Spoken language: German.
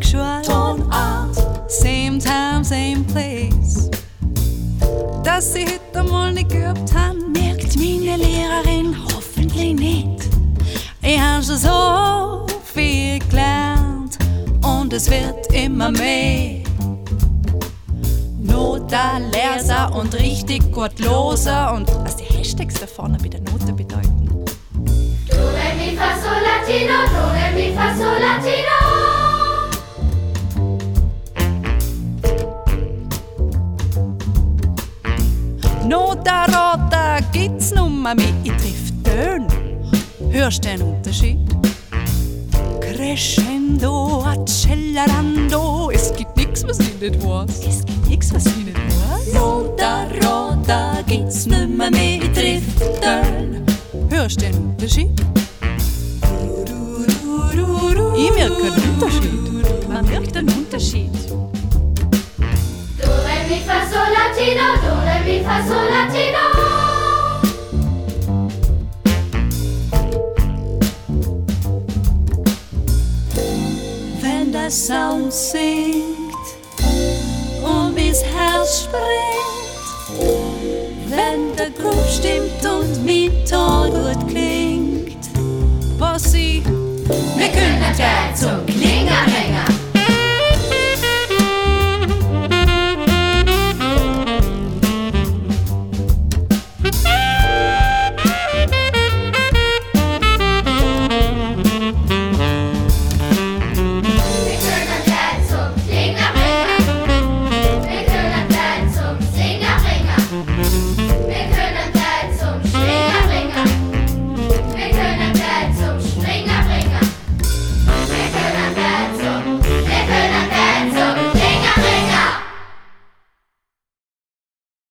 Tonart, same time, same place. Dass sie heute mal nicht geübt haben, merkt meine Lehrerin hoffentlich nicht. Ich habe schon so viel gelernt und es wird immer mehr. Noten, Leser und richtig gut losen und was die Hashtags da vorne bei der Note bedeuten. Do, re, mi, fa, sol, latino, do, re, mi, fa, sol, latino. Nota, Rota, gibt's nummer mit, ich triff Töne. Hörst du den Unterschied? Crescendo, accelerando, es gibt nix, was ich nicht weiß. Es gibt nix, was ich nicht weiß. Nota, Rota, gibt's nummer mit, ich triff Töne. Hörst du den Unterschied? Ich merke einen Unterschied. Man merkt einen Unterschied. Do, re, mi, fa, sol, latino, do, re, mi, fa, sol, latino. Wenn der Sound singt und bis Herz springt, wenn der Groove stimmt und mit Ton gut klingt, was sie, wir können ja zum Klingerhänger.